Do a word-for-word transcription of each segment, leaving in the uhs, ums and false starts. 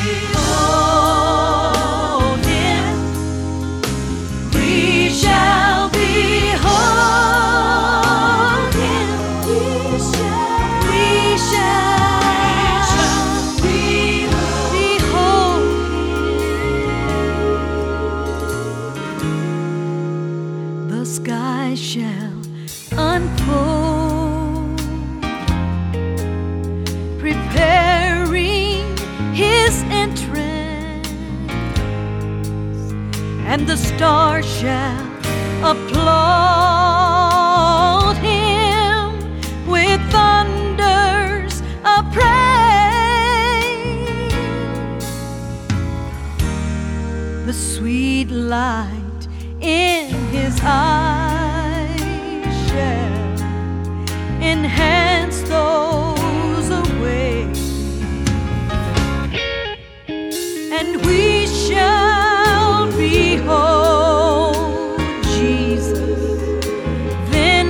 behold him. We shall behold him. We shall, we shall behold him. The sky shall unfold, preparing his entrance, and the stars shall applaud him with thunders of praise. The sweet light in his eyes shall enhance those away, and we shall behold Jesus then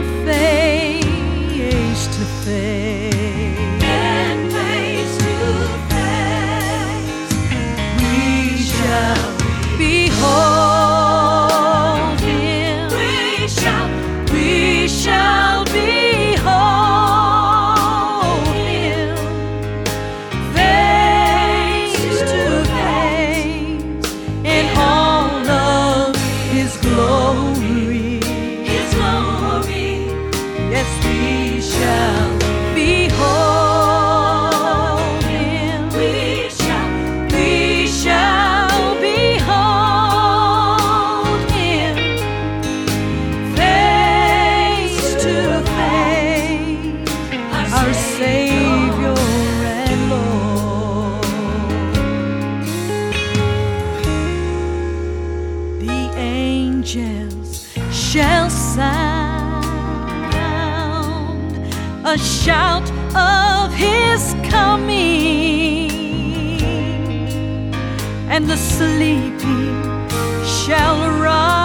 face to face. Then face to face we shall behold him. We shall, we shall behold him face to face in all of his glory. His glory. Yes, we shall behold him. We shall, we shall behold him face to face, our Savior and Lord. The angels shall sound a shout of his coming, and the sleeping shall rise